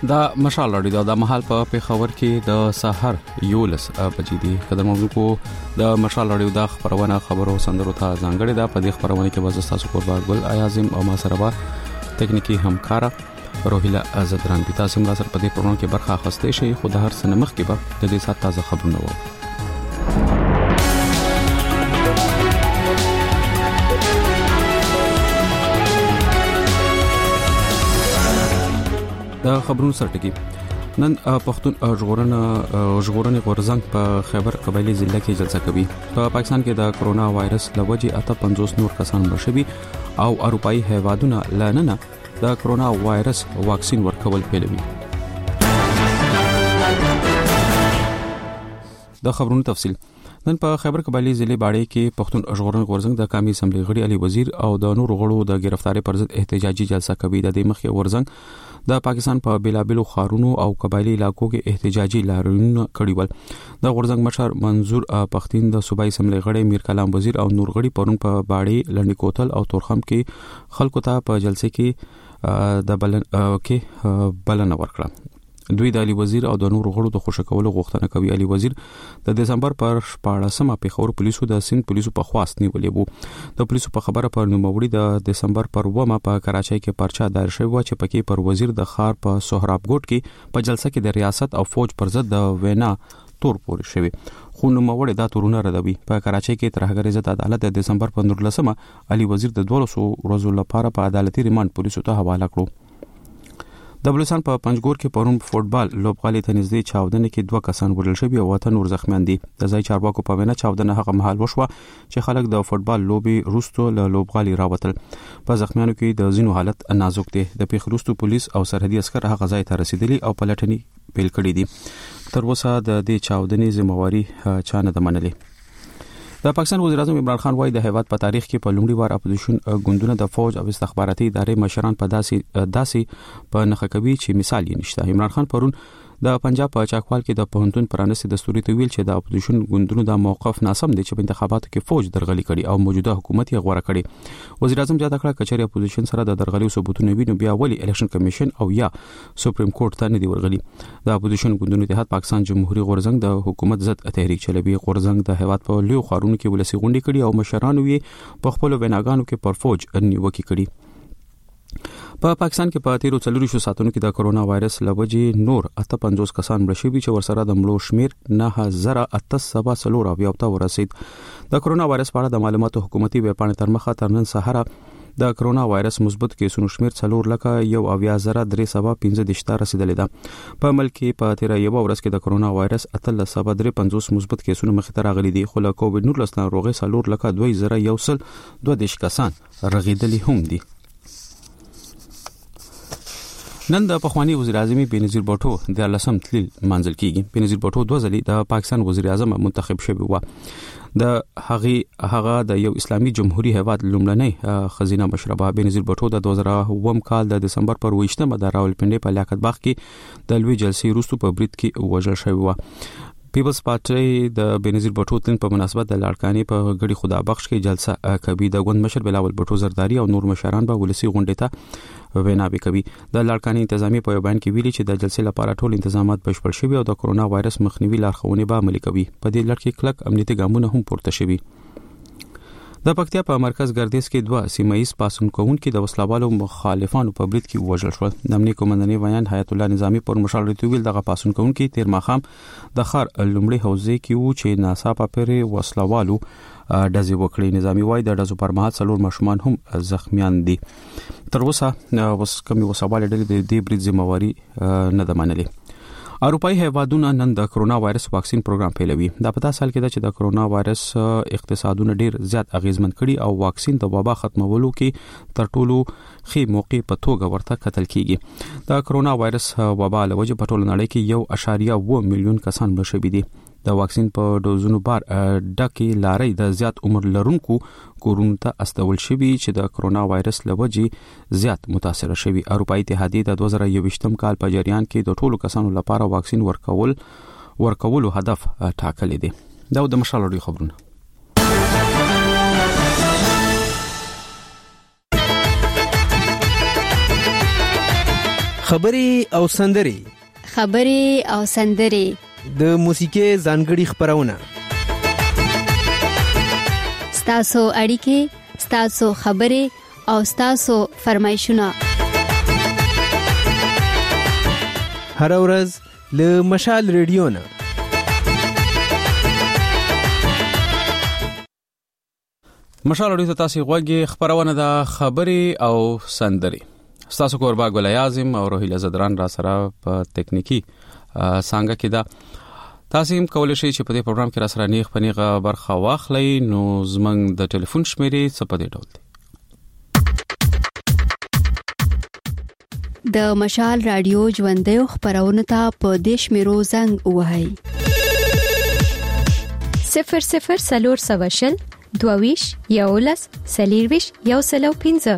دا مشال لري دا محل په پیښور کې د سحر یولس بجې دي. قدر مونږ کو د مشال لري دا خبرونه خبرو سندرو ته ځانګړي دا په دې خبرونه کې وځ تاسو قربان ګل اعظم او ما سره به تکنیکی همکارا روهیلا عزتران په تاسو موږ سره په دې پروګرام کې برخه اخیستې شي. خو د هر سنمخ کې به د دې سات تازه خبرونه وو. د خبرونو سرټکی نن پښتون ژغورنې غورزنګ په خیبر قبایلی ضلع کې جلسه کوي. په پاکستان کې د کرونا وایرس لوجې 58 نور کسان مړ شوي او اروپאי هیوادونه لننه د کرونا وایرس واکسین ورکول پیلوي. د خبرونو تفصیل نن په خیبر قبایلی ضلع باړې کې پښتون ژغورنې غورزنګ د قومي اسمبلی غړي علي وزیر او د نور غړو د گرفتاری پر ضد احتجاجي جلسه کوي. د دې مخې غورزنګ د پاکستان په بیلابلو خارونو او قبایلی علاقو کې احتجاجي لاریونونه کړي ول. د غورزنګ مشر منظور پختین د صوبایي اسمبلی غړي میر کلام وزیر او نور غړي پرون په باړې لنډی کوتل او تورخم کې خلکو ته په جلسه کې د بلنه ورکړه. دوی د علي وزیر او د نور غړو د خوشکولو غوښتنه کوي. علي وزیر د دسمبر پر 14مه پیښور پولیسو د سند پولیسو په خواست نیولې وو. د پولیسو په خبره پر نوموړي د دسمبر پر 2مه په کراچۍ کې پرچا دایر شوی و چې پکې پر وزیر د خار په سهراب ګوټ کې په جلسه کې د ریاست او فوج پر ضد د وینا تور پورې شوی. خو نوموړي دا تورونه ردوي. په کراچۍ کې ترهګر عزت عدالت د دسمبر په 19مه علي وزیر د 200 ورځو لپاره په عدالتي ریماند پولیسو ته حواله کړو. د بلوچستان په پنجګور کې پرون فوټبال لوبغالي ته نږدې چاودنه کې 2 کسان وژل شوي او وته نور زخمیان دي. د ځای چارواکو په وینا چاودنه هغه مهال وشوه چې خلک د فوټبال لوبي روستو له لوبغالي راوتل. په زخمیانو کې د زینو حالت نازک دی. د پیښ روستو پولیس او سرحدي عسكر هغه ځای ته رسیدلي او پلټنې پیل کړې دي. تر اوسه د دې چاودنې ذمہواری چا نه منلې. د پاکستان وزیر اعظم عمران خان وايي د هیواد په تاریخ کې په لومړي وار اپوزیشن ګوندونه د فوج او استخباراتي ادارې مشران په داسې په نخښه کوي چې مثال یې نشته. عمران خان پرون د پنجاب په چاکوال کې د پوهنتون پرانستې دستوري ته ویل چې د اپوزیشن ګوندونو د موقف ناسم دی چې په انتخاباتو کې فوج درغلي کړي او موجوده حکومت یې غوړه کړي. وزیر اعظم زیاته کړه کچېر اپوزیشن سره د درغلي ثبوتونه ویني بیا ولی الیکشن کمیشن او یا سپریم کورټ ته نه دی ورغلي. د اپوزیشن ګوندونو اتحاد پاکستان جمهوریت غورزنګ د حکومت ضد تحریک چلوي. غورزنګ د هیواد په لوی خارونو کې ولسی غونډې کړي او مشرانو یې په خپل ویناګانو کې پر فوج نیوکه کړي. په پاکستان کې په 13 ساعتونو کې د کرونا وایرس لوجې نور 58 کسان مړ شوي چې ورسره د مړو شمیر 9874 ته ورسید. د کرونا وایرس په اړه د معلوماتو حکومتي ویب پاڼې تر مخه تر نن سهار د کرونا وایرس مثبت کیسونو شمیر 4,1,315 ته رسیدلی ده. په ملک کې په 13 ورځ کې د کرونا وایرس 350 مثبت کیسونو مخې ته راغلي دي. خو له کووډ 19 ناروغي 4,2,112 کسان رغیدلي هم دي. نن د پخوانی وزیر اعظم بینظیر بوټو د لسم تلیل منځل کیږي. بینظیر بوټو 2 ځلې د پاکستان وزیر اعظم منتخب شوی و. د هغه د یو اسلامي جمهوریت هیواد لومړنی خزینه مشربه. بینظیر بوټو د 2009 کال د دسمبر پر 28مه د راولپنډي په لیاقت باغ کې د لوی جلسې وروسته په برید کې وژل شوی و. پیپلز پارټي د بینظیر بوټو تن په مناسبت د لاړکانې په غړي خدا بخش کې جلسه کوي. د ګوند مشر بلاول بوټو زرداری او نور مشران به ولسی غونډې ته وینا کوي. د لاړکانې انتظامی په بیان کې ویلي چې د جلسې لپاره ټول تنظیمات بشپړ شوي او د کرونا وایرس مخنیوي لارښوونې به عملي کوي. په دې لړ کې کلک امنیتي ګامونه هم پورته شوي. د پکتیا په مرکز ګردیز کې 2 سیمایي پاسون کوونکو د وسلوالو مخالفانو په برید کې وژل شول. د امنیتي کمانډنۍ ویان حیات الله نظامی پر مشال ریتویل دغه پاسون کوونکو تیر ماخام د خار لومړي حوزې کې وو چې ناڅاپه پرې وسلوالو ډزې وکړې. نظامی وايي د ډزو پر مهال 4 ماشومان هم زخمیان دي. تر اوسه کمی وسوال ډېر د دې برید ذمہواری نه ده منلې. اروپאי هیوادونه نن د کرونا وایرس واکسین پروګرام پیلوي. دا په تاسو حال کې ده چې د کرونا وایرس اقتصادونه ډیر زیات اغیزمن کړي او واکسین د وبا ختمولو کې تر ټولو ښه موقع په توګه ورته کتل کیږي. د کرونا وایرس وبا له وجې په ټول نړۍ کې 1.2 میلیون کسان مړ شوي دي. د واکسین په ډوزونو بار ډکه لاري د زیات عمر لرونکو کورونو ته استول شوی چې د کرونا وایرس لوجې زیات متاثر شوی. اروپאי اتحادیه د 2021 کال په جریان کې د ټولو کسانو لپاره واکسین ورکولو هدف ټاکلی دی. دا د مشالوري خبرونه. خبرې او سندرې د موسیقي ځانګړي خبرونه ستاسو اړیکې ستاسو خبرې او ستاسو فرمایشونه هر ورځ له مشال ریډیو نه مشال ریډیو تاسو غوږی خبرونه د خبرې او سندرې ستاسو کوربا ګل اعظم او روحیله زدران را سره په تکنیکی څنګه کې دا تاسو هم کولای شئ چې په دې پروګرام کې را سره نیغ پنیغه برخه واخلئ نو زمنګ د ټلیفون شمیرې څه په دې ډول دی د مشال رادیو ژوندۍ خبرونه ته په دیش میرو زنګ وهاي 00 22 یولس سلیرویش یو سلو 15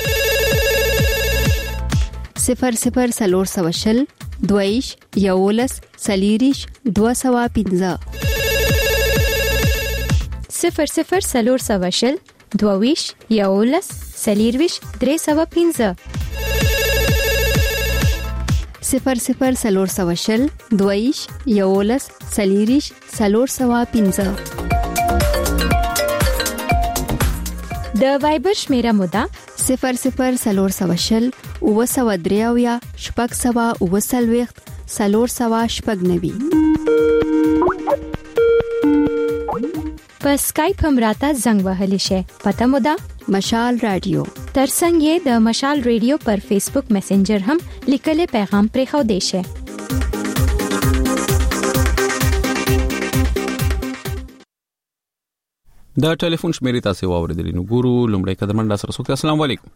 00 22 یولس سلیریش 215 00 22 یولس سلیرویش 315 00 22 یولس سلیریش 315 د وایبر شمیره مودا 00 اوسودریاویا شپږ سوا اوسلويخت سلور سوا شپږ نوي په اسکایپ هم راته زنګ وهلی شي پته مودا مشال رادیو ترڅنګ د مشال رادیو پر فیسبوک میسنجر هم لیکلي پیغام پرې خو دی شي دا ټلیفون شمیرې تاسو واوریدل نو ګورو لمړی قدمن را سره سوک السلام علیکم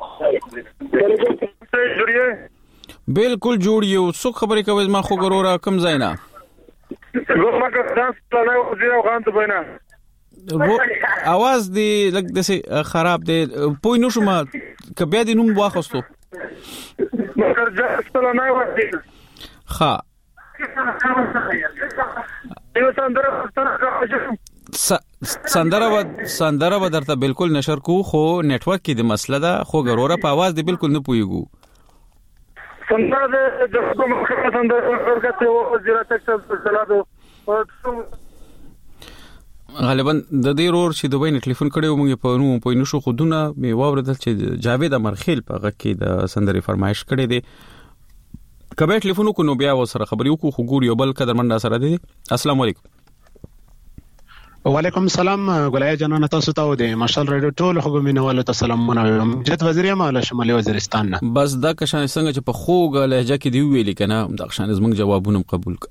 بالکل جوړ یو څو خبرې کوي ما خو ګورورا کم زینا اواز دی لګ دسه خراب دی پوی نو شوم کبه دی نوم واخستو ها سندره به درته بالکل نشر کو خو نیټورک کې د مسله ده خو ګورورا په आवाज دی بالکل نه پویګو سندره د کوم سندره ورکته او زیرا تک سلادو غالبا د دې رور چې دوی نه ټلیفون کړو موږ په نو شو خودونه می واوردل چې جاوید امرخیل په غږ کې د سندري فرمایش کړي دي کبه ټلیفون کو نو بیا وسره خبرې وکړو خو ګور یو بل قدرمن سره دي السلام علیکم وعلیکم السلام ګلای جنان تاسو ته د مشال رادیو ټول خو مینوالو ته سلامونه جت وزیر مال شمالي وزیرستان نه بس دا کښان څنګه چې په خوګ لهجه کې دی ویل کنه دا کښان زموږ جوابونه قبول ک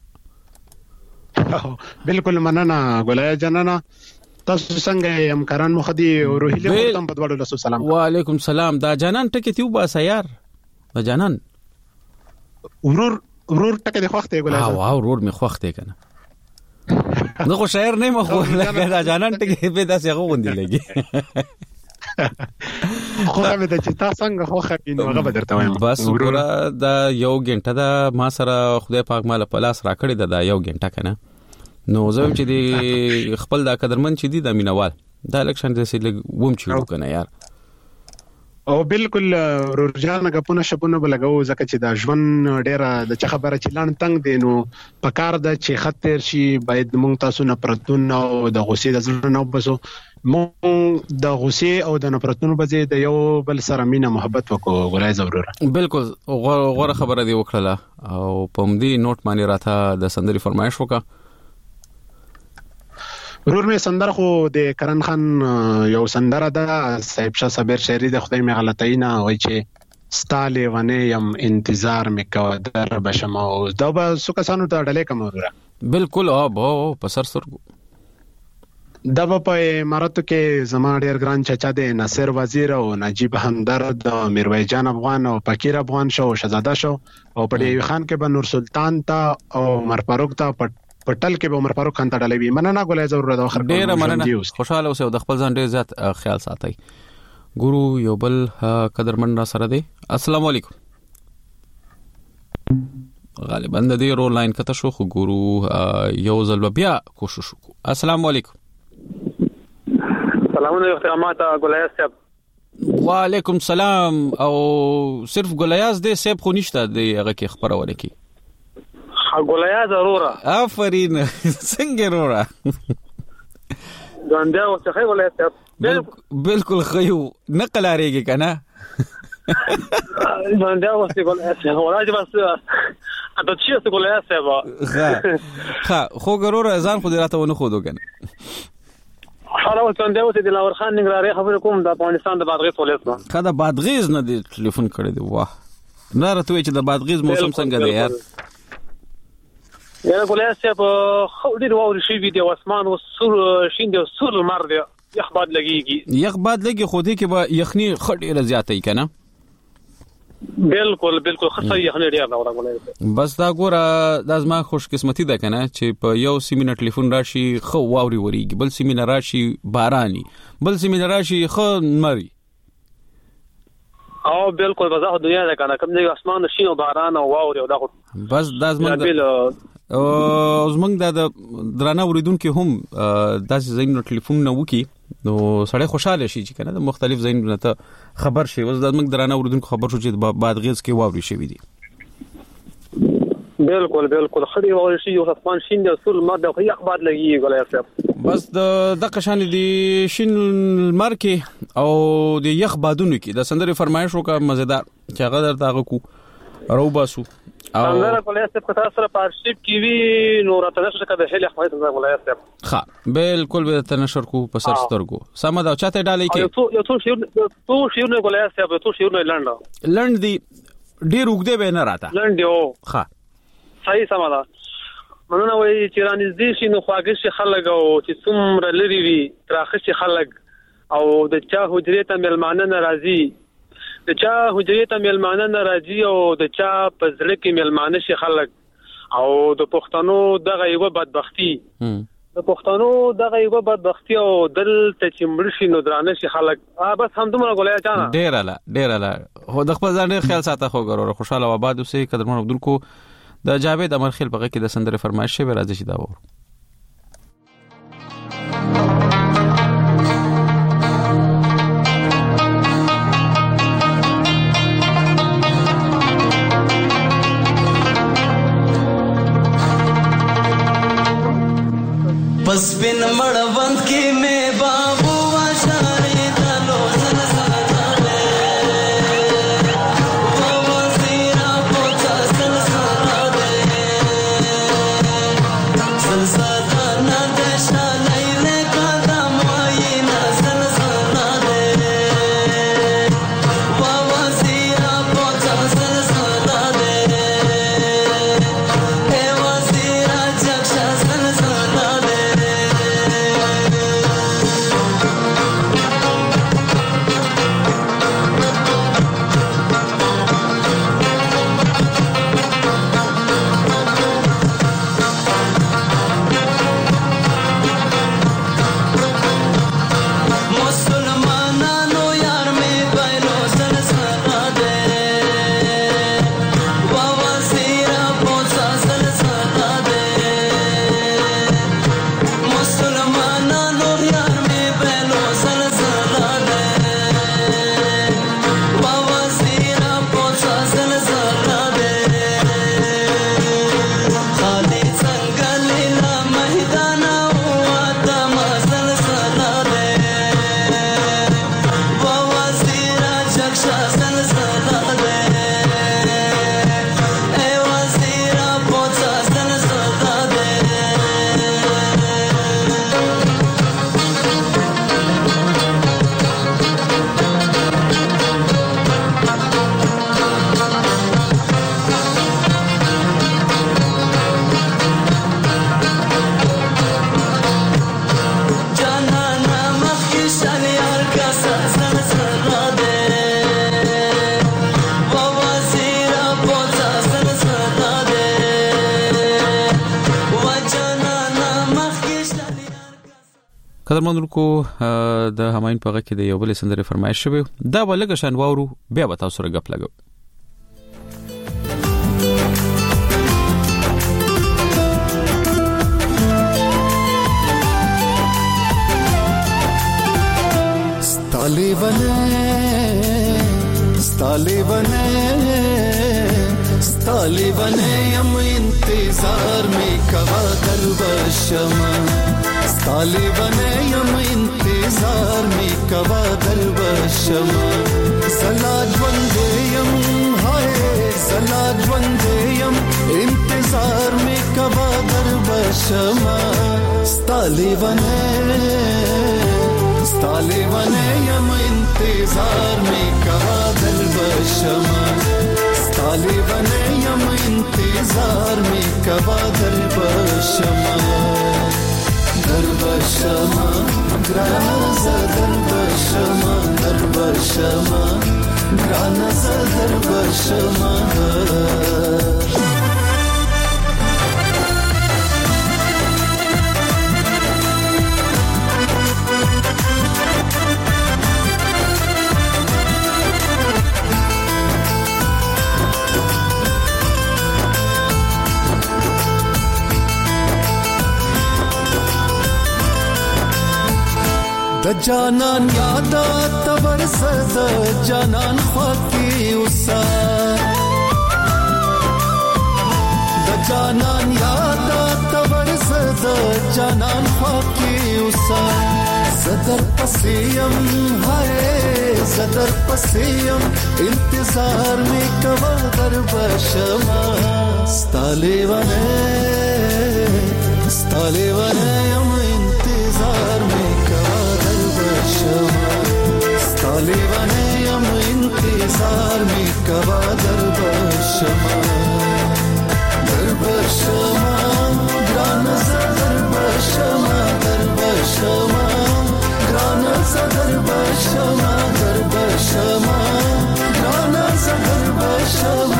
بالکل مننه ګلای جنان تاسو څنګه همکاران مخدي او روحیله ورته په دواړو لاسو سلام وعلیکم السلام دا جنان ټکی تیو با سیار دا جنان ورور ټکی د خوخته ګلای واو ورور می خوخته کنه نو خو شاعر نه مخو لکه دا جانان ټکی به داسې غوندي لګي خو مې د چې تاسو څنګه خو خپینو هغه بدرته وایم بس ګوره دا یو غنټه دا ما سره خدای پاک مال په لاس راکړی دا یو غنټه کنه نو زم چې دی خپل دا قدرمن چې دی د مینوال دا الیکشن د سې ووم چې وکنه یار او بالکل ورجان غپونه شپونه بلګو زکه چې دا ژوند ډیره د چا خبره چې لان تنگ دی نو پکار د چې خطر شي باید مونږ تاسو نه پرتون او د غصې د زړه نه وبسو مونږ د غصې او د نفرتونو بځې د یو بل سره مینه محبت وکړو غوړای ضروره بالکل غوړه خبره دی وکړه او پمدي نوٹ مانی راته د سندري فرمایش وکړه ورور می سندره خو د کرن خان یو سندره ده صاحب شاه صابر شهری د خدای می غلطینا وای چې ستاله ونه يم انتظار میکو در بشم او دا به سو کسانو ته ډلې کوم وروره بالکل او په سر سرګو دا په اماراتو کې زما ډیر ګران چچا دی ناصر وزیر او نجیب همدرد میرویس جان افغان او فقیر افغان شو شهزاده شو او په دی خان کې به نور سلطان تا او عمر فاروق تا پټل کې به عمر فاروق خان ته ډلې وي مننه ګولای ضرورت اخر ډیر مننه خوشاله اوسه د خپل ځان ډیر زیات خیال ساتي ګورو یو بل قدرمن را سره دی السلام علیکم غالبا د دې رول لاین کته شو خو ګورو یو ځل بیا کوشش وکړو السلام علیکم سلامونه احترامات ګولای صاحب وعلیکم سلام. او صرف ګلیاز دې سیب خو نشته د هغه کې خبرونه کی ګلیاز اورورا آفرین څنګه اورورا ګاندا او څه ولایت بالکل خيو نقل اړيږي کنه ګاندا او څه ولایت وراج بس اته چې څه ولایت سبا ها خو ګرور ځان خو دې راته ونه خودو کنه حالا څنګه اوسې د لاور خان نګراري خبر کوم د افغانستان د بادغیس ولایت ما خدا بادغیس نه دی ټلیفون کړی دی واه نه راته چې د بادغیس موسم څنګه دی یار یا ولایت په خو دې ووري شي ویډیو اسمان او سور شین دی سور مر دی یخ باد لګيږي خو دې کې به یخني خډه زیاتې کنه بالکل خصه یخني ډیر دا ولایت بس دا ګوره د ازما خوش قسمتي ده کنه چې په یو سیمینه ټلیفون راشي خو واوري وریږي بل سیمینه راشي باراني بل سیمینه راشي خو مری او بالکل بزاح دنیا ده کنه کوم دی اسمان شي او باران او واوري او دا بس د ازما او زمنګ د درانه اوریدونکو هم داسې زینو ټلیفون نه وکي نو سړی خوشاله شي چې کنه د مختلف زینو ته خبر شي اوس د زمنګ درانه اوریدونکو خبر شو چې بادغیس کې واوري شوی دي بالکل خړی واوري شي او اسمان شین د اصول ماده خو یخ باد لګي غلای صاحب بس د قشان دي شین المرکه او د یخ بادونو کې د سندره فرمایش وکړه مزیدار چې هغه درته کو روباسو اندر ولایت په تاسو سره پارشپ کی وی نور تنشر کده هله خپل ولایت ښه بالکل به تنشر کو په سر سترګو سم دا چاته ډالې کې یو څو شیو نه ولایت یو څو شیو نه لند دی ډیر وګده به نه راته لند یو ښه صحیح سم دا مننه وای چې رانږدې شي نو خواږه شي خلک او چې څومره لري وي تراخه شي خلک او د چا حجرې ته ملمانه ناراضي د چا حجرې ته ملمانه ناراضي او د چا پزړه کې ملمانه شي خلک او د پښتنو دغه یو بدبختی او دل ته چمړ شي نو درانه شي خلک بس هم دومره غولیا چانه ډیر اله هو د خپل ځان خیال ساته خو ګورو خوشاله و آباد اوسې قدرمن عبدالکو د جاوید امرخیل په کې د سندره فرمایش شوی راځي چې دا و پس بن مړوند کې مې بابو واشارې دلو سلسله و وزیرا پوڅا سلسله نه دشانې له قدم واینا سلسله و وزیرا پوڅا سلسله اے وزیرا جگشا سلسله قدرمنونکو د هماین په کې د یو بل سندره فرمایش شوی دا ولګ شان واورو بیا به تاسو سره غپ لګو ستالي ولې ستالی بنه یم انتظار می کوا در بشما ستالی بنه یم انتظار می کوا در بشما زلاد ونده یم های زلاد ونده یم انتظار می کوا در بشما ستالی بنه یم انتظار می کوا در بشما ستالی بنه یم انتظار می کوا در بشما گرانه در بشما در بشما گرانه در بشما د جانان یادات ورسد جانان خواکی اوسا د جانان یادات ورسد جانان خواکی اوسا صدر پسیم ہے صدر پسیم انتظار میں کوا در بشما ستالی ونه یم انتظار میں ستالی بنه یم انتظار می کوا در بشما گرانه در بشما در بشما گرانه در بشما در بشما گرانه در بشما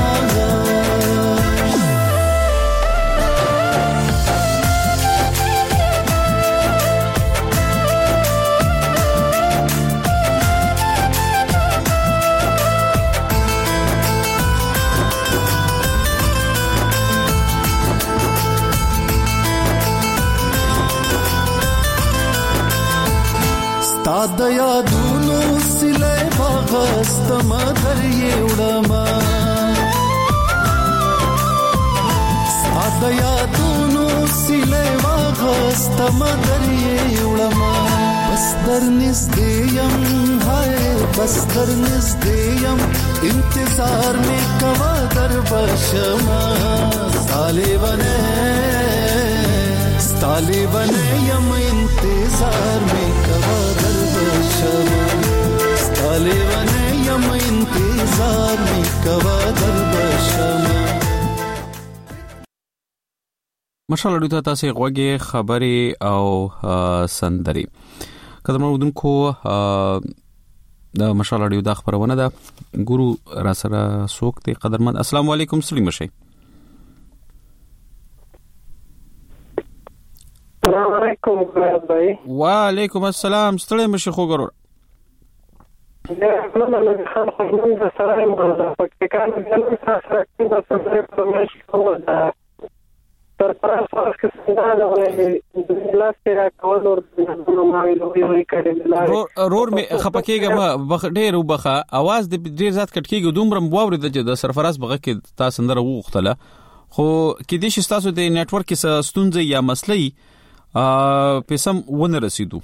د یادونو سلې باغستم درې وړما د یادونو سلې باغستم درې وړما بس در نږدې یم هاي بس در نږدې یم انتظار می کوا در بشما ستالی بنه یم انتظار می کوا در بشما ستالی بنه یم انتظار می کوا در بشما مشال اړیو ته تاسو غوږی خبري او سندري کله مو دونکو د مشال اړیو د خبرونه ده ګورو را سره سوکته قدرمن السلام علیکم سلیم شي السلام علیکم بھائی وعلیکم السلام ستړی مشه خو ګورو نه نه خان خو موږ سره موږ پکې کار نه سره کوم څه په مشي کوو دا تر پراسه کې څنګه دا ولې د لاس کې راکول ور نو ما ویلوي کړي رور می خپکیګه ډېر وبخه आवाज د ډېر زیات کټکیږي دومره واوري د سرفراز بغه کې تاسو اندر وغختله خو کې دې شستاسو د نت ورک کې ستونزې یا مسلې پسم ونه رسیدو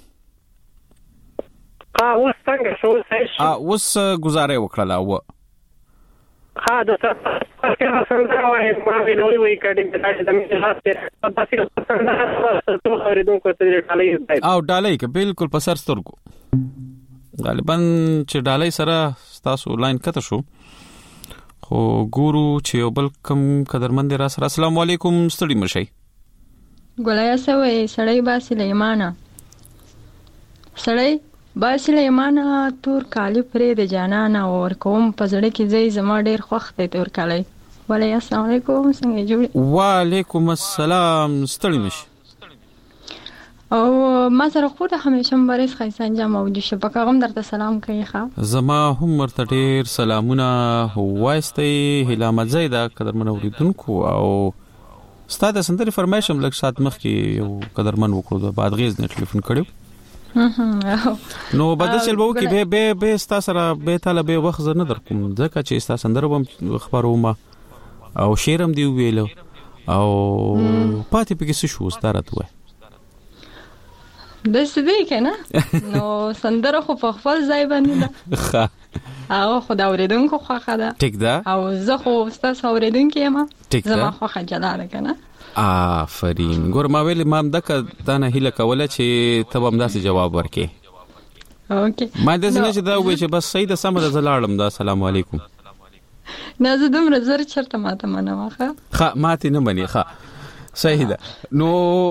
اوس څنګه شو اوس گزارې وکړه و د څنګه څنګه وای ما ویلوي کړي د دې لاس کې تاسو څنګه تاسو اوریدونکو ته ډالۍ او ډالۍ کې بالکل په سر سترګو غالبا چې ډالۍ سره تاسو لاین کته شو خو ګورو چې بل کم قدرمن را سره السلام علیکم ستړي مشي ګولیا سوې سړی با سلیمانه تور کالی پرې د جانانه اور کوم پزړه کې زې زما ډېر خوښ دی تور کالی ولې السلام علیکم څنګه جوړ وعلیکم السلام ستړي مشي او ما سره خو ته همیشه مبارز خیسان جام موجود شه پکې هم درته سلام کوي ښا زما هم ورته ډېر سلامونه وایستې هلامت زیدا قدرمن اوریدونکو او ستاسو سندري فرمایشم لږ سات مخ کې یو قدرمن وکړو د بادغیز نه ټلیفون کړو نو بده چل وو کې به ستا سره به طالب وخت نه در کوم ځکه چې ستا سندربم خبرومه او شیرم دی ویلو او پاتې پکې څه شو ستاره توه د سدې کنه نو سندره خو په خپل ځای باندې ده او خدا اوریدونکو خوخه ده ټیک ده او زه خو تاسو اوریدونکو یم زما خوخه جلاله کنه آفرین ګور ما ویل ما دغه دانه هله کوله چې ته هم داسې جواب ورکې اوکې ما د زنه چې دا وې چې بس صحیح د سم د زلاړم دا السلام علیکم نه زه دومره زر چرته ماته منه واخه ماته نه منی صحیح ده نو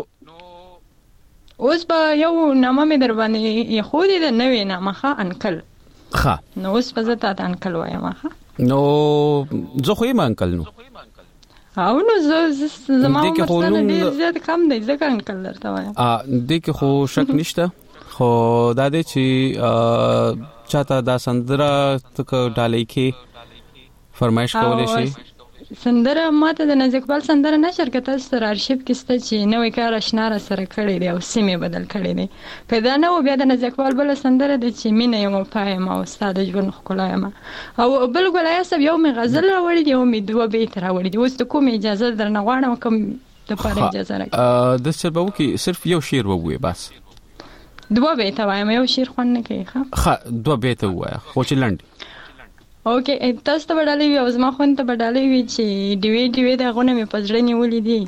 اوس به یو نامه مې در باندې خو دې د نوې نامه انکل نو اوس په زه ته انکل وایم نو زه خو یې انکل نو او نو زما مثلا ډیر زیات کم دی ځکه انکل درته وایم دې کې خو شک نشته خو دا دې چې چاته دا سندره تک ډالۍ کې فرمایش کولای شي سندره ماته د نازک بال سندره نشر کته سره ارشیف کې ست چې نوې کار آشنا را سره کړی دی او سیمه بدل کړی دی کدا نو بیا د نازک بال بل سندره د چې مینه یو پایم او استاد ژوند خلایم او بل ګلای سب یو می غزل راوړی دی او می دوه بیت راوړی دی اوس ته کوم اجازه درنه غواړم کوم ته پاره اجازه راکړه د څه به وکي صرف یو شعر ووي بس دوه بیت وایم یو شعر خو نه کوي دوه بیت وای خو چې لند اوکې تاسو ته بدلې وي او زما خو ته بدلې وي چې ډیوی د غونه مې پزړې نیولې دي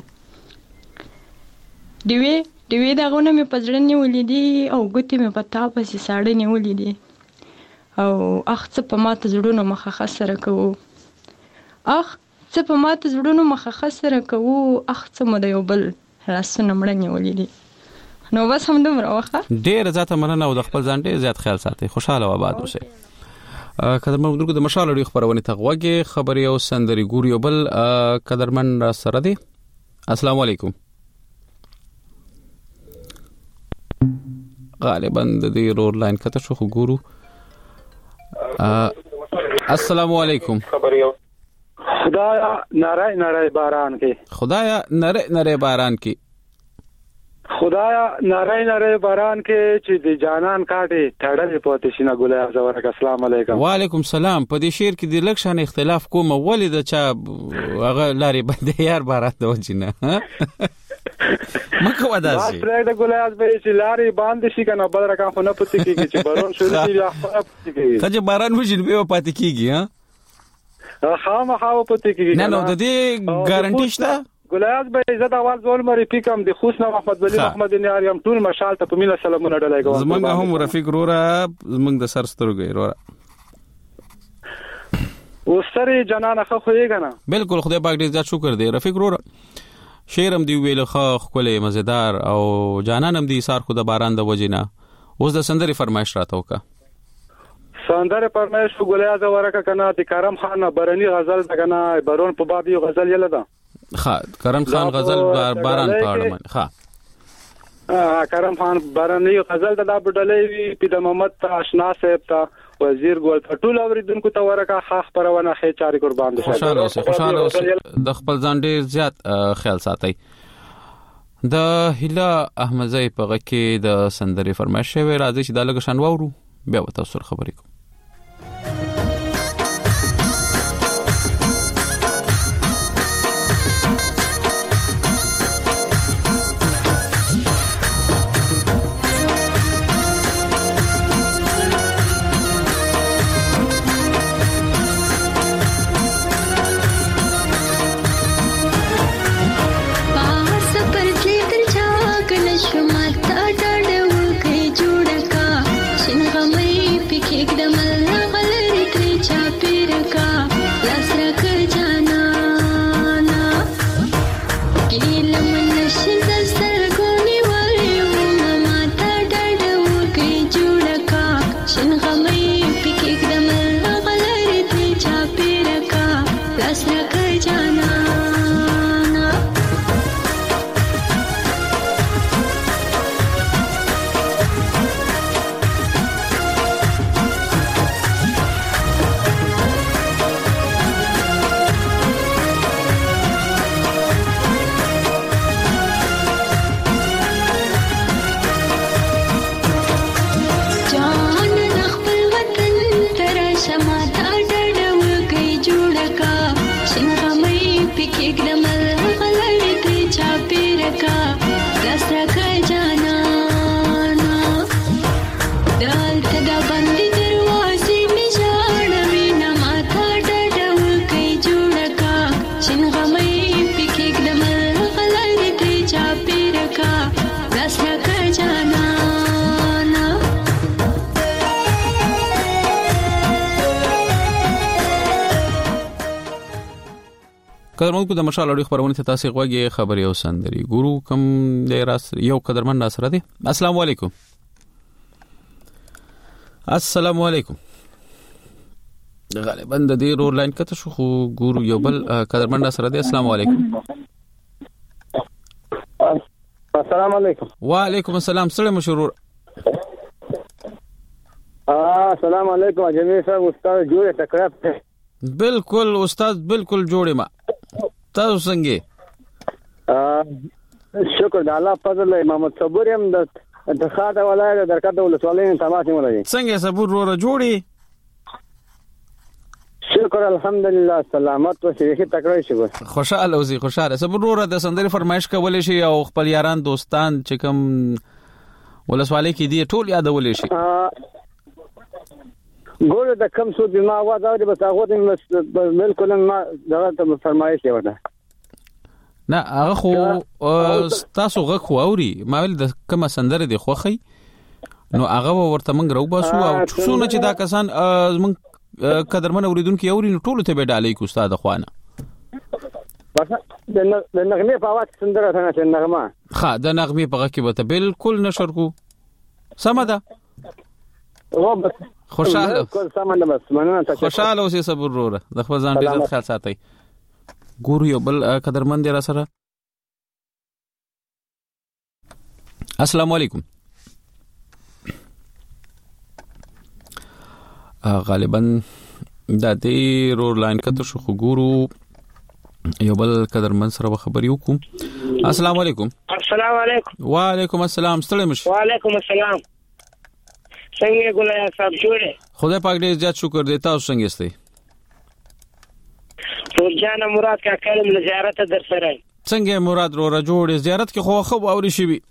ډیوی د غونه مې پزړې نیولې دي او ګوتې مې په تا پسې ساړې نیولې دي او اخ څه په ماته زړونو مخه خسره کوو اخ څه مو د یو بل راسونه مړه نیولې دي نو بس هم دومره وخه ډېر ذاته مننه او د خپل ځان ډېر زیات خیال ساتي خوشاله و آباد اوسئ قدرمن درګو د مشال اړیخ خبرونه تغوګه خبري او سندري ګوري او بل قدرمن را سره دي السلام علیکم غالبا د دې رور لاین کته شو ګورو السلام علیکم خدایا نری باران کې خدایا نری باران کې چې د جانان کاټي ټړلې پاتې شنه ګلای زورک السلام علیکم وعلیکم السلام په دې شعر کې د لکشن اختلاف کوم ولې د چا هغه لاري باندې یار بارات د وجنه مکه وداسي پرې د ګلای به چې لاري باندې شي کنه بل رقم خو نه پاتې کیږي چې بارون شروع شي بیا پاتې کیږي ته باران وجن به پاتې کیږي خامخا پاتې کیږي نه نو د دې ګارانټی شته ګلایز به عزت اول زول مری پیکم د خوشنه محمد ولی محمد نیار یم ټول مشال ته په مینا سلامونه ډلای کوم زمونږ هم رفیق رورا زمونږ د سر سترګې رورا وستری جنان خو یې کنه بالکل خدای پاک دې زیات شکر دی رفیق رورا شعرم دی ویل خو خپل مزیدار او جانانم دی سار خو د باران د وجینا اوس د سندري فرمایش راته وکا سندره فرمایش ګلایز ورکه کنه د کرم خان برنی غزل دغه بارون په بابي غزل یله ده کرم خان غزل باران پاړمن کرم خان باران غزل د بډلې وی پیدا محمد آشنا صاحب تا وزیر ګول ټول اوریدونکو ته ورکه خاص پرونه خې چاري قربان دي خوشاله اوسه د خپل ځان ډیر زیات خیال ساتي د هلا احمدزئی په کې د سندري فرمایش وی راځي چې د لګ شان وورو بیا وته سر خبرې کوم شمال تا ډډ وکي جوړ کا شین غمې پکې کدرمن کو د مشال اړیخ پرونه ته تاسو غوږی خبري او سندري ګورو کم دی راس یو قدرمن ناصر دی. السلام علیکم. السلام علیکم. غالبا د دې رور لاین کته شو خو ګورو یو بل قدرمن ناصر دی. السلام علیکم. السلام علیکم. وعلیکم السلام. سره مشرور. السلام علیکم جمیل صاحب. استاد جوړه تکړه. بالکل استاد بالکل جوړه ما. تاسو څنګه؟ شکر د الله فضل. محمد صبور هم د خاطر ولایت درکته ولسوالۍ تماسي ولای. څنګه صبور ور جوړي؟ شکر الحمدلله سلامت او شریخي تکړه شو. خوشاله اوسې خوشاله. صبور ور د سندري فرمایش کولې شي او خپل یاران دوستان چې کوم ولسوالۍ کې دي ټول یادولې شي. ګوره د کم څو د ما आवाज اوري بس هغه بالکل ما دغه فرمایش ورته نه هغه خو تاسو غو خو اوري ما ول د کومه سندره دی خوخی نو هغه ورته منګ راو باسو او څونه چې دا کسان من قدرمن اوریدونکو اوري نو ټول ته به ډالې کو استاد خوانه بس د نغمه په आवाज سندره څنګه نغمه ها د نغمه په غږ کې به بالکل نشر کو سم ده خوشاله خوشاله اوسې صبر وروره د خپل ځان عزت خیال ساتي. ګورو یو بل قدرمن دی را سره. السلام علیکم. غالبا د دې رور لاین کته شو خو ګورو یو بل قدرمن سره خبري وکم. السلام علیکم. السلام علیکم. وعلیکم السلام. ستړي مش. وعلیکم السلام. څنګه ګولای صاحب جوړه؟ خدای پاک دې زیات شکر دې. تاسو څنګه استئ؟ ورجان مراد کا کلم زیارت در سره. څنګه مراد رو جوړ زیارت کې خو خو اوري شي وي.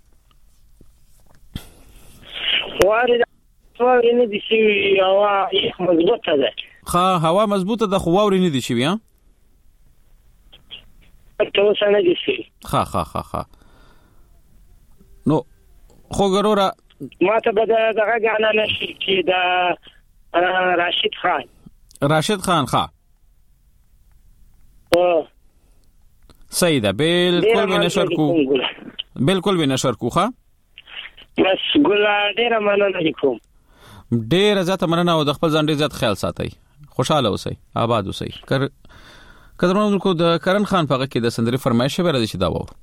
واره نه دي شي هوا مضبوطه ده. ها هوا مضبوطه ده خو اوري نه دي شي ها. ته وسنه دي شي. ها نو خو ګرورا ما ته به دغه غاڼه نشي چې دا راشد خان ښا صحیح ده. بالکل به نشر کو ښا بس ګل ډیر مننه کوم. ډیر زیاته مننه او د خپل ځان ډیر زیات خیال ساتي. خوشاله اوسئ آباد اوسئ. قدرمنو کو د کرن خان په کې د سندري فرمایش به راځي دا وو.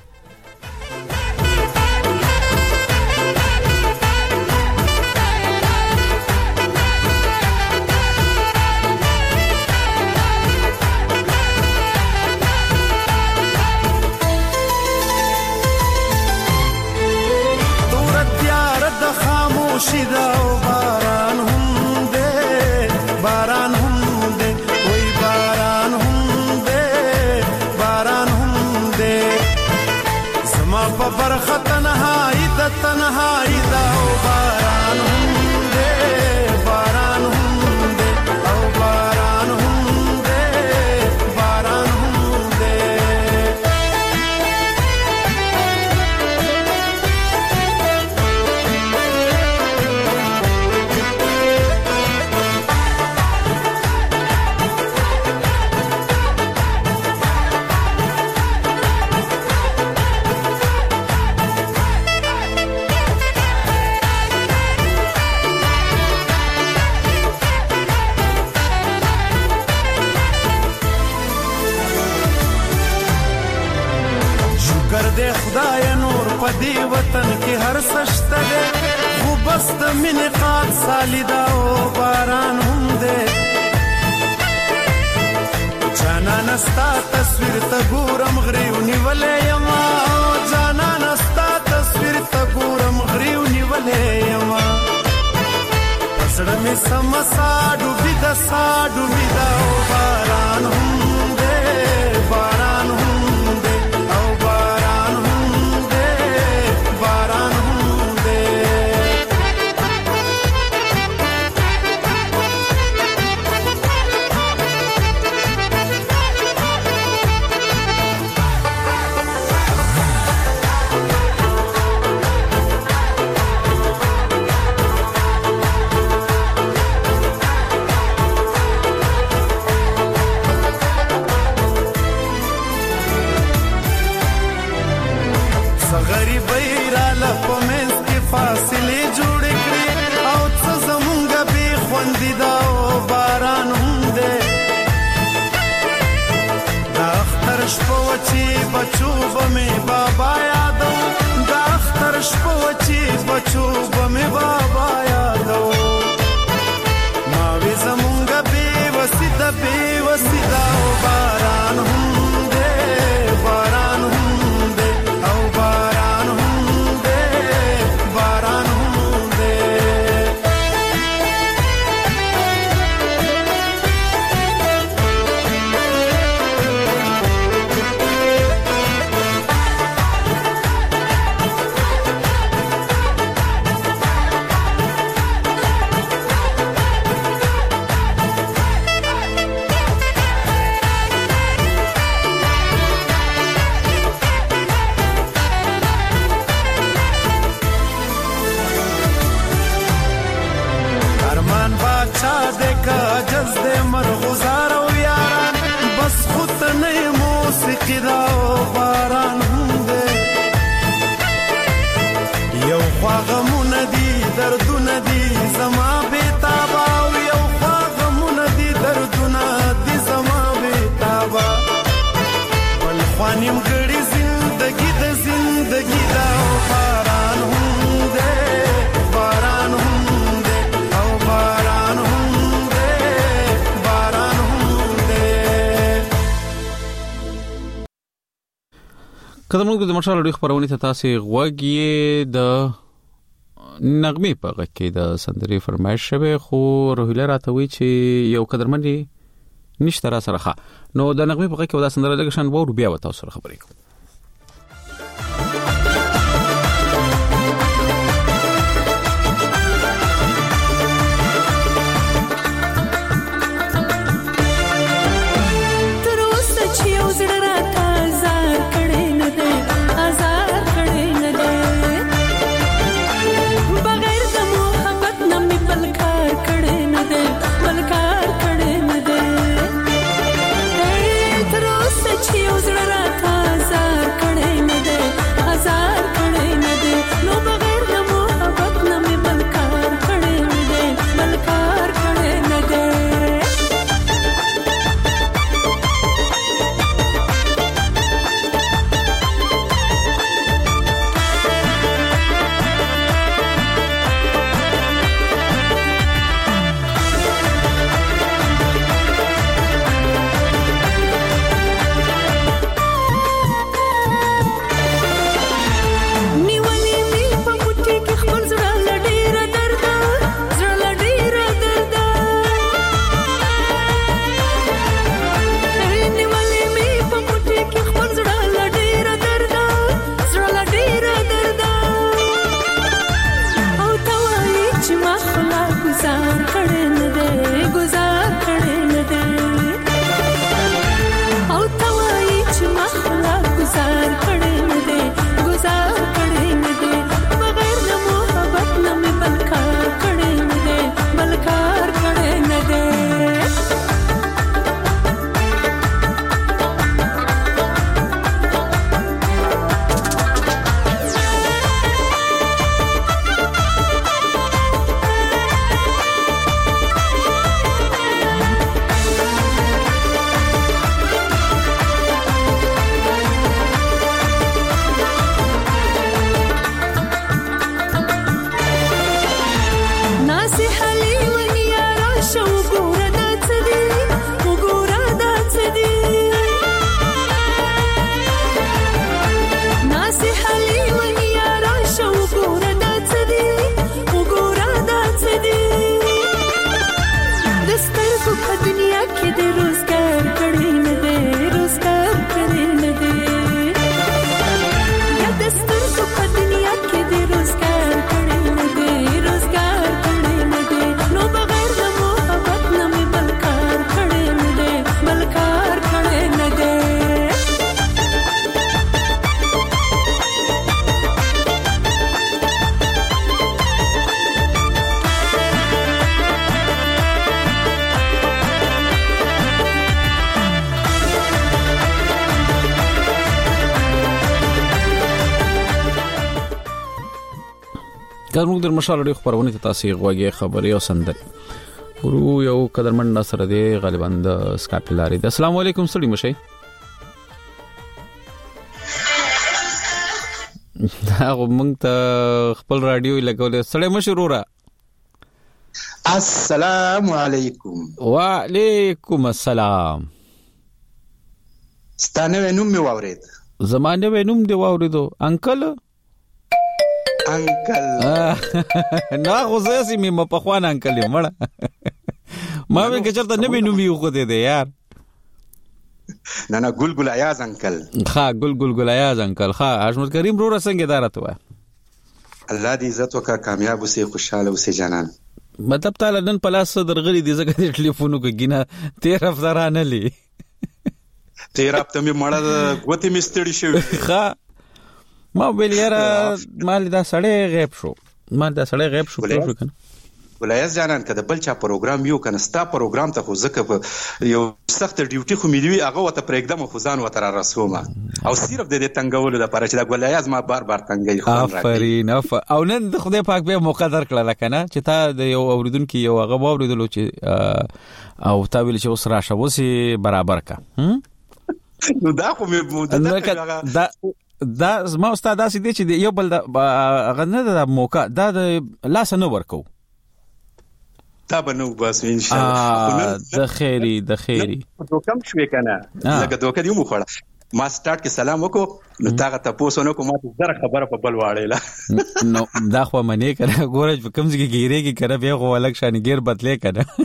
شیدا او باران هم دے باران هم دے وای باران هم دے باران هم دے زما په برخه تنهایی دا او باران هم دے باران هم دے او باران هم دے باران هم دے. پدی وطن کې هر سشته ده خو بس د مینې قات سالیدا او باران هم ده. جانا نستا تصویر ته ګورم غریو نیولې یما جانا نستا تصویر ته ګورم غریو نیولې یما پسړه می سمسا ډوبې دا او باران هم ده باران هم ده او باران هم ده باران هم ده. بچی بچو بمې بابا یادو ما وې زمونږ بې وسیده او باران هم دې باران هم دې او باران هم دې باران هم دې کله موږ د مشال اړیخ پرونی ته تاسو غوږی د نغمه په غږ کې د سندري فرمایش شوه خو روهیله راتوي چې یو قدرمنډي نشته را سره نو د نغمه په غږ کې ودا سندره لګشن وو بیا وتا سره خبرې کوم موږ د مشال اړیخ پرونی ته تاسو غوږی خبري او سندر ورو یو قدرمن سره دی غالبا د سکاپلاری د السلام علیکم سړي مشه هغه مونږ ته خپل رادیو لګولې سړی مشرورا. السلام علیکم. وعلیکم السلام. ستانه نوم می واورید. زمانه نوم دی واوریدو. انکل نه خو زه می په خوان انکل مړه ما به کچرته نه نوم یو خو دې یار. نه ګل ایاز انکل. ها ګل ایاز انکل. ها حشمت کریم رو څنګه دارته وای. الله دې عزت وکړه، کامیاب اوسې، خوشاله اوسې جانان. مطلب تعالی نن پلاس درغلی دې زګه دې ټلیفونو کې گینا 13 افزرانه لې 13 هفته می مړه غوتی مستړی شو. ها ما ویل یاره مال دا سړی غیب شو پوه کنه. ولایت جانان کده بل چا پروګرام یو کنه ستا پروګرام ته خو زکه یو سخت ډیوټي خو ملي هغه وته پرېګدم خو ځان وته را رسومه او صرف د دې تنګولو لپاره چې دا ولایت ما بار تنګي خو آفرین او نن د خدای پاک به مقدر کړل کنه چې تا د یو اوریدونکو یو هغه اوریدلو چې او تا ویل چې اوس راشه وسی برابر کا نو دا خو مې دا ما استاد داسې دی چې یو بل هغه نه د موقع دا د لاس نه ورکو تا بنو بس ان شاء الله. د خیری دوکم شوې کنه لکه دوکه دی مو خړه ما سٹارټ کې سلام وکړو نو تاغه تاسو نو کومه زره خبره په بل واړېلا نو دا خو منی کنه ګورج په کوم ځای کې ګیره کې کړه بیا خو الګ شان ګیر بدلې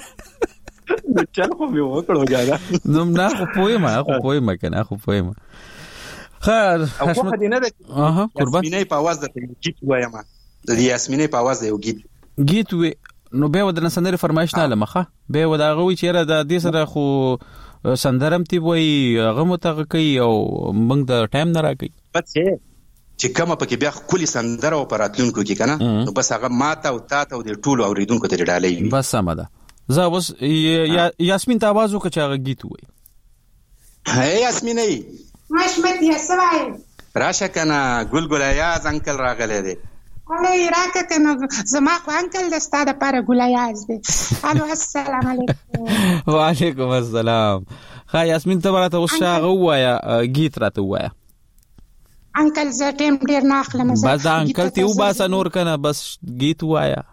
کنه چل خو مې وکړو غاړه نو نه خو پوي ما خیر حشمت دینه ده قربان یاسمینې په आवाज د گیت وایم د یاسمینې په आवाज یو گیت وی نو به ودنه سندره فرمایش نه لمخه به وداغوي چې را د دې سره خو سندرم تی وای هغه متغه کوي او موږ د ټایم نه راکې بس چې کومه پکې بیا کلی سندره او پراتلونکو کې کنه نو بس هغه ماته او تاته او د ټولو اوریدونکو ته ډالې بس سم ده. زه اوس یاسمین ته आवाज وکړه چې هغه گیت وای. هي یاسمینې مشمت یا سوای راشه کنه ګل ایاز انکل راغله دي. وای راکه کنه زما خو انکل د ستاده پر ګل ایاز دي. الو السلام علیکم. وعلیکم السلام. ها یاسمین ته ورته وشاغه وایا گیت راته وایا. انکل زه ټیم ډیر ناخلم بس دا انکل ته وباسه نور کنه بس گیت وایا.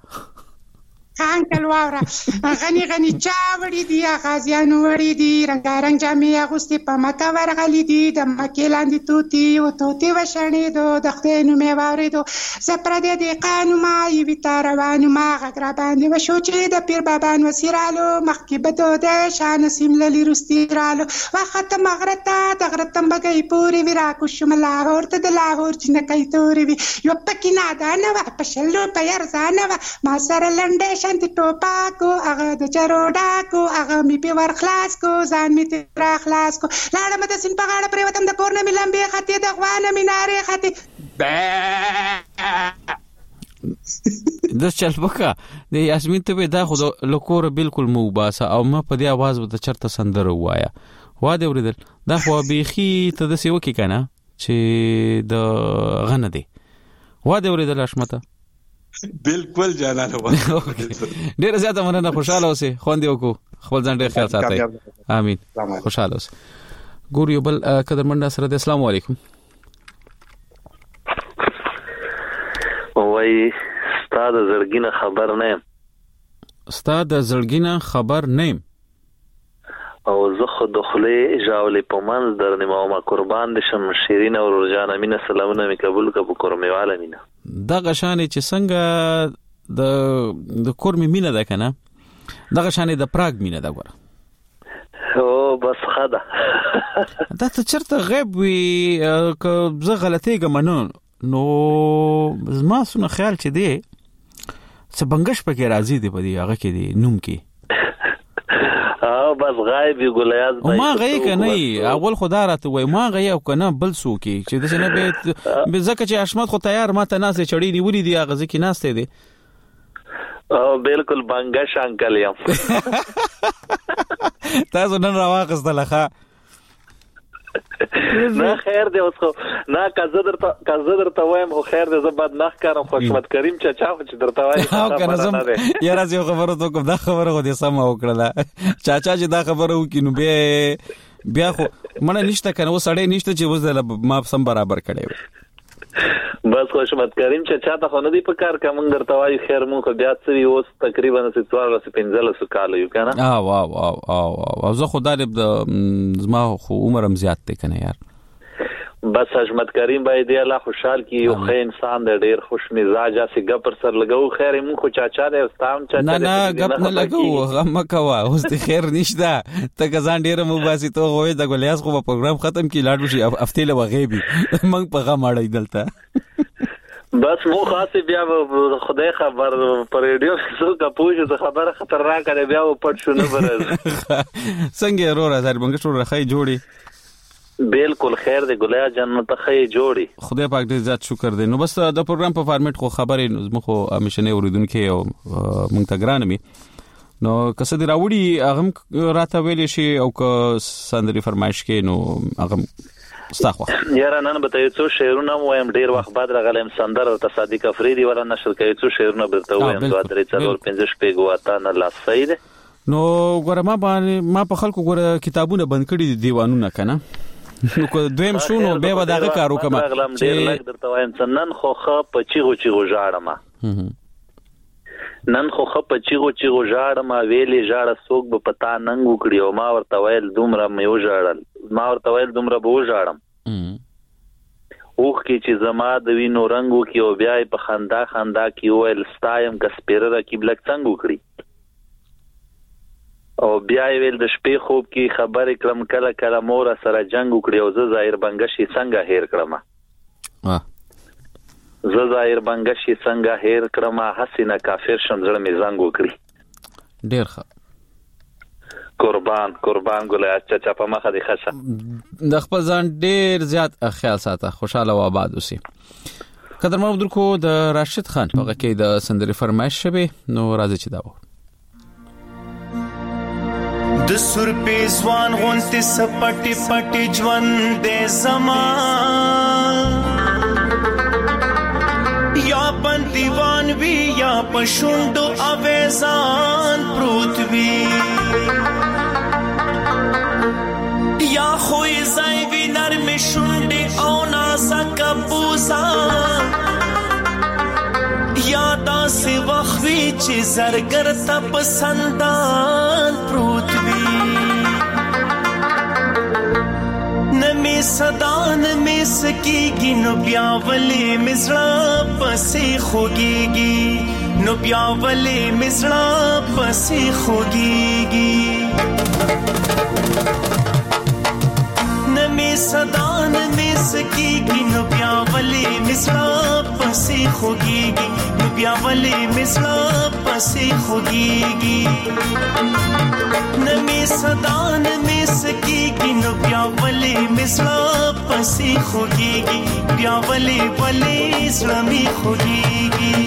انکل واورا غني چا وړي دي غازیانو وړي دي رنگارنګ جامې اغوستي په مکه ورغلي دي د مکه لاندې توتي او توتي وشڼې دو د خدای نو مې واورېدو زپر دې قانو ما یوي تاروانو ما غرا باندې وشو چې د پیر بابان وسیرالو مخکې بده د شان سیمللی رستیرالو وخت مغرتا د غرتم بګي پوری ورا کو شملا ورته د لاهور چې نکای توري وي یو پکې نادانه وا پښلو پیر ځانه ما سره لنډه شانت ټوپاکو هغه د چروډا کو هغه می په ور خلاص کو ځان می تر خلاص کو لاړم د سین په غاړه پریوتم د کور نه ملم به خطي د غوانه میناره خطي د چلبکا د یاسمین ته دا خو لکور بالکل مو باسه او ما په دې आवाज وته چرته سندره وایا وا دې ورېدل دا خو بيخي ته د سیو کې کنه چې د غنه دی وا دې ورېدل اشمته بالکل جانانه ډیر زیاته مننه خوشاله اوسه خوندې وکړو خپل ځان ډیر خیال ساتئ امين خوشاله اوسه ګور یو بل قدرمن سره د السلام علیکم وای ستاد زړګینه خبر نه او زه خو دخلې جاولې پمنځ درنه ما قربان د شم شیرین او رجان امینه سلامونه می قبول کبو کورمه والمینه دا غشانې چې څنګه د کورمه مینه ده کنه دا غشانې د پراګ مینه ده ګوره او بس خدا دا ته چرته غیب وي که زه غلطیږم نو زما سونه خیال چې دی څه بنګش پکې راځي دی په دې هغه کې دی نوم کې بس غایب ګلیاز ما غي کنه اول خدا راته وای ما غي او کنه بل سوکي چې د سنه به زکه چې اشمت خو تیار ماته ناسه چړی نیولې دی هغه ځکه ناسته دی او بالکل بنګش انکل یم تاسو نن راوخسته لخه نه خیر دی اوس خو نه کزه درته وایم خو خیر دی زه بعد نه کارم خوشمت کریم چاچا چې درته وایم کنه زم یاره زه خبره ته کوم دا خبره خو دې سم وکړه چاچا چې دا خبره وکینو بیا خو مړه نشته کنه و سړی نشته چې وزله ما سم برابر کړي بس خوشمت کریم چې چاته خو نه دی په کار کوم درته وایي خیر مونږ بیا څه اوس تقریبا 14-15 کال یو کنه او زه خدای دې زما خو عمرم زیات دی کنه یار بس حشمت کریم باید الله خوشحال کی یو خې انسان د ډیر خوش مزاج اسی ګپ سر لګاو خیر مون خو چاچا دی استام چاچا نه ګپ نه لګاو غم کوا اوس د خیر نشته ته کزان ډیر مو باسي ته غوې د ګلیاس خو پروګرام ختم کی لاړ شي هفته له غیبی موږ په غم اړای دلته بس مو خاصه بیا خدای خبر پر ریډیو څو کا پوښتنه خبره خطرناک دی بیا پټ شو نه برز څنګه ورور زار بنګ شو راخی جوړي بالکل خیر دی ګلیا جنت خی جوړي خدای پاک دې زیات شکر دی نو بس د پروګرام په فارمیټ خو خبرې مخ خو همیشه اوریدونکو او مونږ ته ګران می نو کسه دی راوړي هغه راته ویلې شي او که سندري فرمایش کې نو هغه استغفر یاره نن به ته څو شعرونه وایم ډیر وخت بعد راغلم سندر او تصادق افریدي ولا نشر کوي څو شعرونه برته وایم 2-3-4-5 شپږ واته نه لا سید نو ګوره ما په خلکو ګوره کتابونه بند کړي دیوانونه کنه نو کو دویم شونو به وداغه کارو کما چې لګ درته وایم نن خو په چیغو ژاړم نن خو په چیغو ژاړم ویلې ژاړه سوق به پتا ننګ وکړي او ما ورته ویل دومره مې وژاړل ما ورته ویل دومره به وژاړم اوخ کې چې زما د وینو رنگو کې او بیا په خندا کې ویل ستایم کسپیره رکیب لک څنګه وکړي او بیا ویل د شپې خوب کې خبرې کړم کله مور سره جنگ وکړي او زه ظاهر بنگشي څنګه هیر کړم حسینه کافر شم زړه می زنګ وکړي ډیر ښه قربان ګلیا چا په مخه دی خشه د خپل ځان ډیر زیات خیال ساته خوشاله و آباد اوسې قدرمن عبدالکو د راشد خان په کې د سندري فرمایش شوه نو راځي چې دا د سر په ځوان غونته سپټي ژوند دې زمان یا بندیوان وی یا پښوندو اویزان پروت وی یا خوې زای وی نرم شونډې او نازک بوزا یا داسې وخوي چې زرګر ته پسندان پروت وی نمی صدا نمی سکیگی نو بیا ولی مزړه پسې خوږیږي نو بیا ولی مزړه پسې خوږیږي نمی صدا نمی سکیگی نو بیا ولی مزړه پسې خوږیږي نو بیا ولی مزړه پسې خوږیږي نمی صدا نمی سکیگی نو بیا ولی مزړه پسې خوږیږي بیا ولی زړه می خوږیږي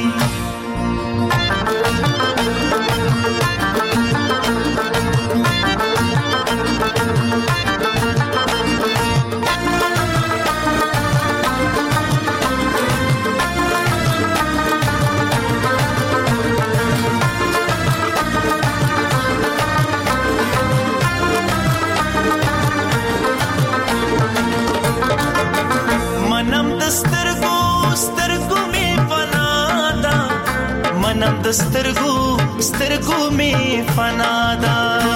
سترګو می فنادا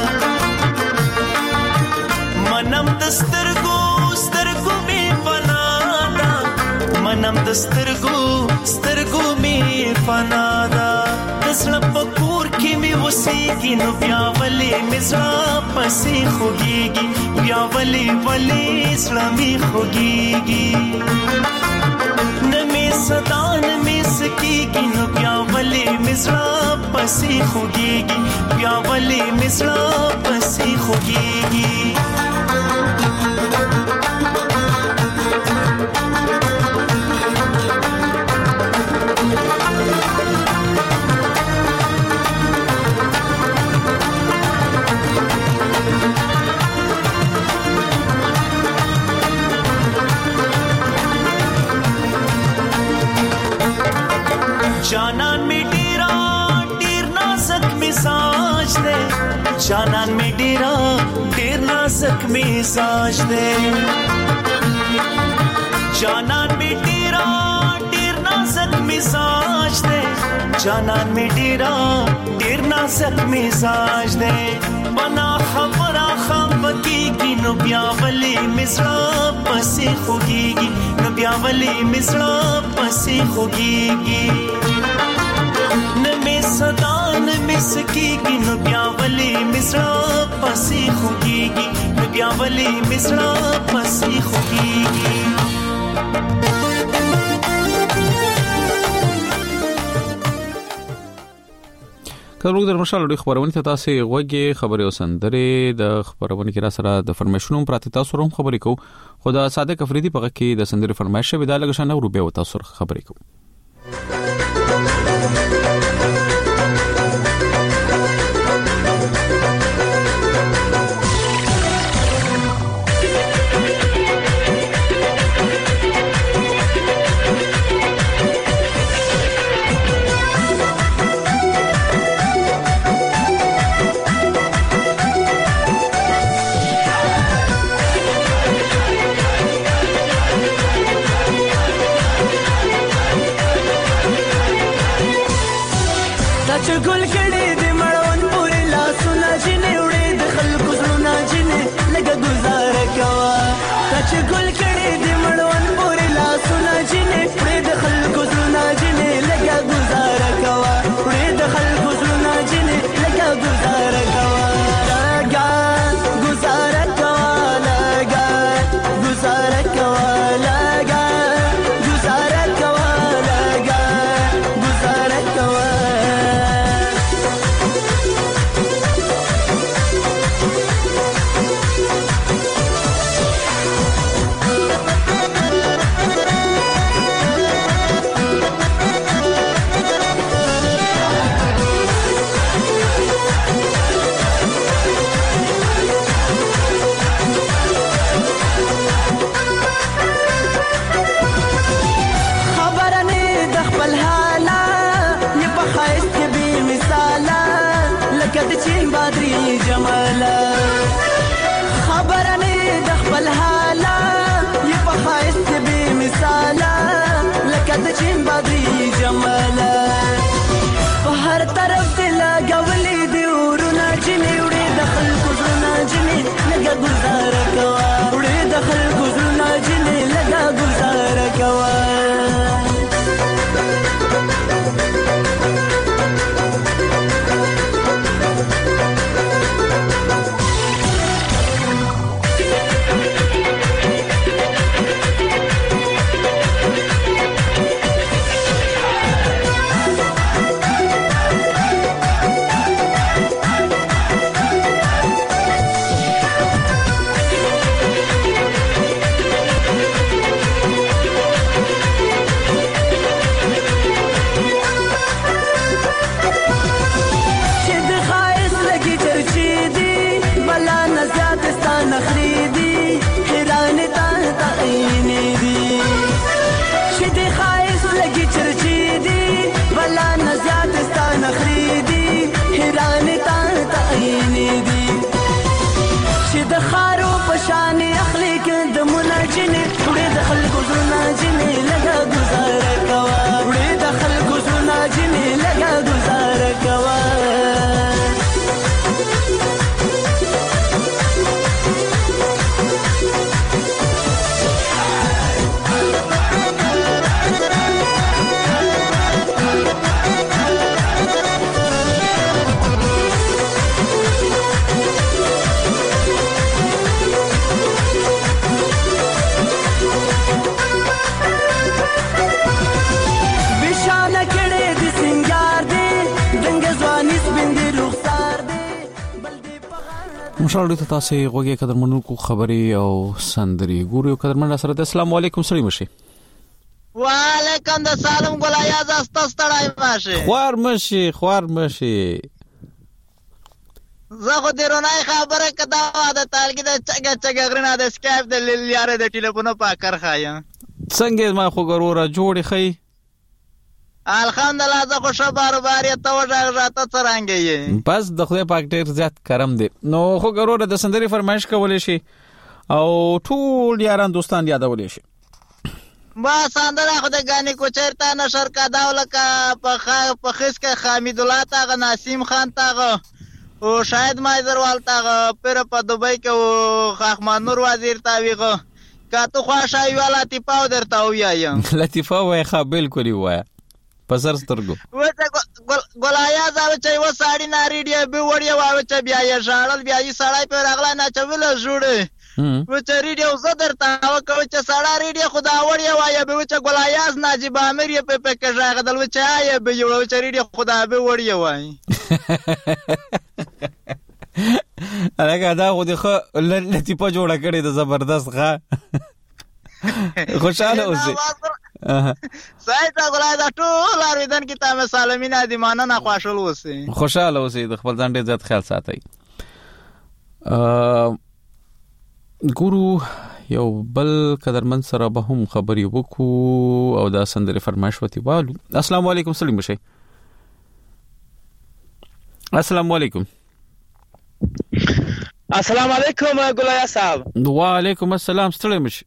منم د سترګو می فنادا منم د سترګو می فنادا دسل پکور کې می وسیږي نو بیا ولې مزړه پسې خوږیږي بیا ولې زړه می خوږیږي نمی صدا نمی سکیږي نو بیا ولې مزړه پسې خوږیږي بیا ولې مزړه پسې خوږیږي جانان می ډیر نازک مزاج دے جانان می ډیر نازک مزاج دے جانان می मिजाज दे जानन में डेरा डेर नाज़ुक मिजाज दे बना खबरा खबकीगी नो ब्यावली मिसरा पसी खुगीगी नो ब्यावली मिसरा पसी खुगीगी न में सदान मिसकीगी नो ब्यावली मिसरा पसी खुगीगी नो ब्यावली मिसरा पसी खुगीगी کله د مشال د خبرونه ته تاسو غوږی خبري او سندره د خبرونه کې را سره د فرمایشونو پراته تاسو هم خبرې کو خدا صادق افریدي په کې د سندره فرمایشه به د لګښنه روپے او تاسو خبرې کو مشال ته تاسو غوږی قدرمنو کو خبري او سندري ګورو قدرمن سره السلام علیکم سړي مشي وعلیکم السلام ګلیا زاستا ستړای ماشه خوار مشي زه خو درونای خبره کدا د تالګي د چګه غرنا د سکایپ د لیاره د ټلیفون په کار خایم څنګه ما خو ګورورا جوړی خي الحمدلله زه خوشا بار ته وژغه څنګه یې بس د خدای پاک ډیر زیات کرم دی نو خو ګورورا د سندري فرمایش کولې شي او ټول یاران دوستان یادولې شي با سندره خو د غانی کو چیرته نشر کا داولکه په خس کې حمید الله تاغه نسیم خان تاغه او شاید مایزر والتاغه پر په دبی کې او خاخمان نور وزیر تاویغه کا تو خواشای والا لطیفه درته ویایم لطیفه وای خابل کوي وای پسر سترګو وته ګلایا زاو چې و ساړی ناری دی به وړي واو چې بیا یې ژړل بیا یې سړای په راغلا نه چویل جوړه و چې ریډیو زدر تا او کوي چې سړی ریډیو خدا وړي وای به چې ګلایاز ناجیب امیر یې په کې ژغدل و چې آی به یو چې ریډیو خدا به وړي وای هغه دا خو د لطیفه جوړه کړې د زبردست ښه خوشاله اوسې سایت غلای دا ټول ارویدن کې تاسو سالمینه دي ماننه خوشاله اوسې خوشاله اوسې د خپل ځان ډېر زیات خیال ساتئ ګورو یو بل قدرمن سره به هم خبرې وکړو او دا سندره فرمایش وتی والو السلام علیکم سلیم بشي السلام علیکم السلام علیکم ګلایا صاحب وعلیکم السلام ستړي مش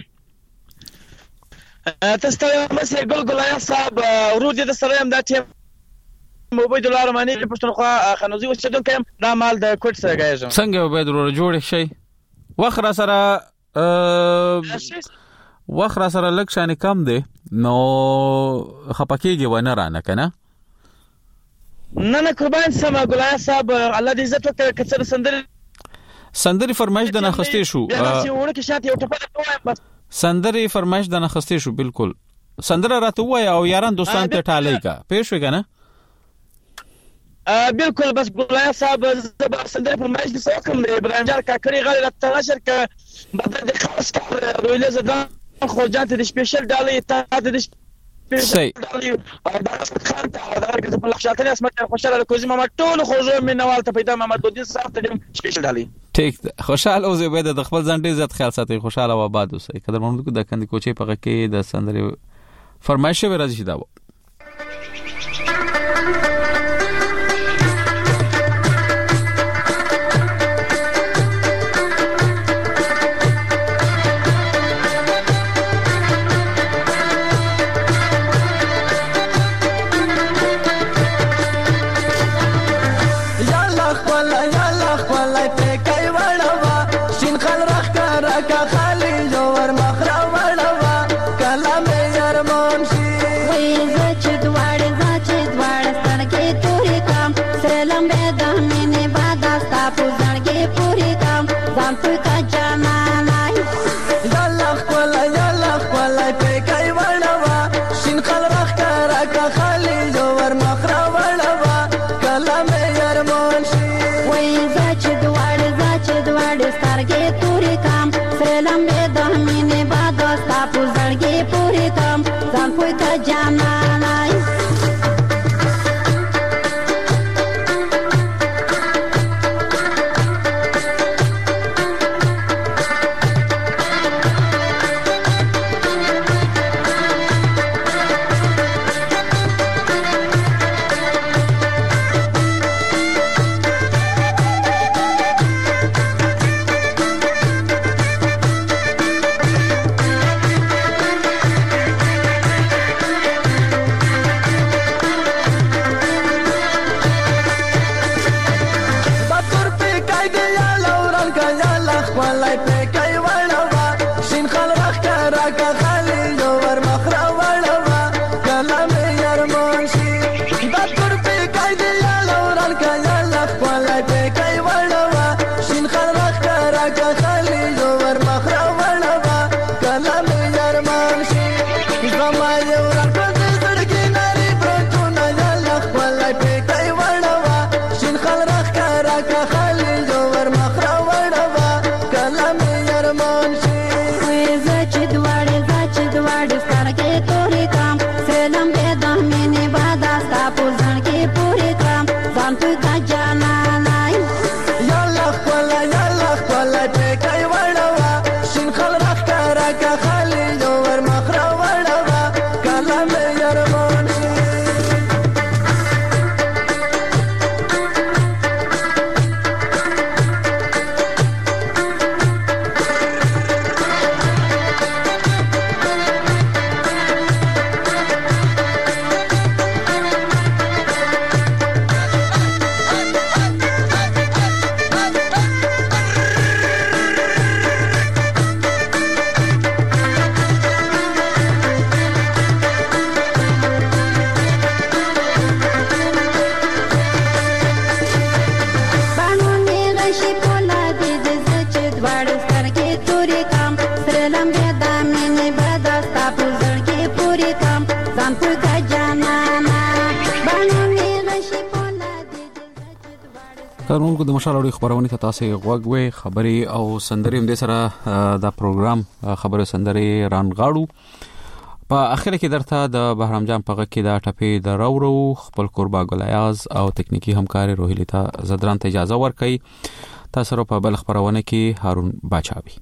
تاسو مې ګلایا صاحب ورود د سره هم دا ټیم عبید الله رحماني په پښتونخوا خنوزي اوسیدونکو دا مال د کوټ سره غاښم څنګه عبید ورو جوړ شي وخره سره لک شان کم دی نو خپکیږي ونه رانه کنه نه قربان سم ګلایا صاحب الله دې عزت وکړي کڅر سندري فرمایش د نخستې شو سندري فرمایش د نخستې شو بالکل سندره راته وای او یاران دوستان ته ټالې کا پېښ وکنه بالکل بس ګلایا صاحب زبر سندري فرمایش د سوکم ابراهیم جان کاکړي غل تناشر ک بدل د خاص رويله زدان خو جانته د سپیشل ډالې ته د صحیح خان ته دا چې په لښاتنه اسمت خوشاله کوزي ما ټول خوځو مینوال ته پیدا محمد ودین صاحب ته سپیشل ډالې ټیک خوشاله اوسې به د خپل ځان ډیر زیات خیال ساتي خوشاله و آباد اوسې قدر محمد کو د کندي کوچې په کې د سندري فرمایش به راځي دا کارونکو د مشال اړوي خبرونه ته تاسو غوږوي خبري او سندري هم د سره دا پروګرام خبره سندري رانغاړو په اخر کې درته د بهرام جان پغه کې دا ټپي د راورو خپل قربا ګلایاز او تکنیکی همکار روحیلی ته زدران ته اجازه ورکړي تاسو په بل خبرونه کې هارون باچاوي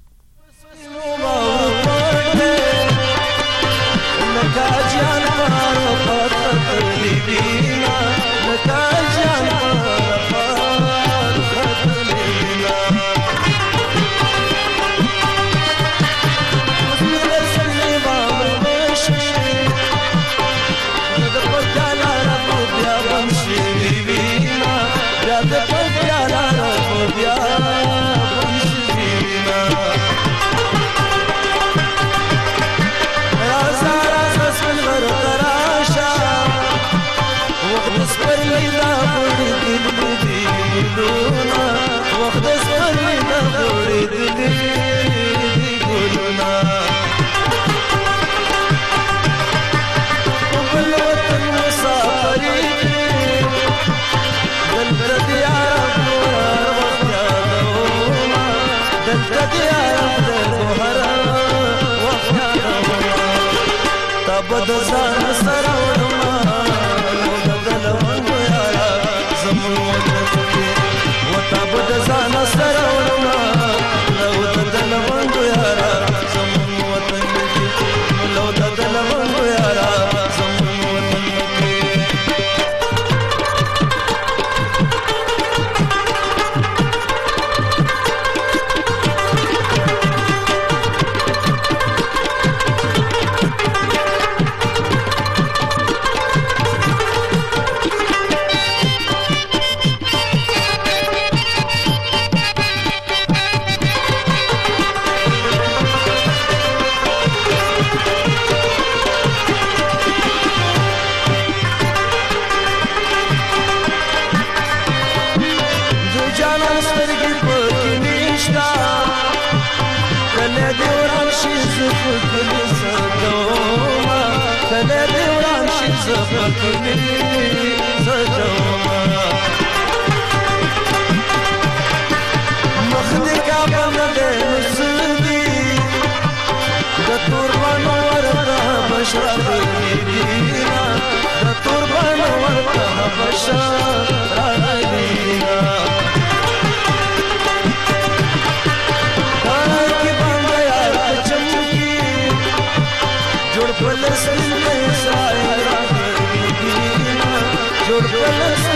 Let's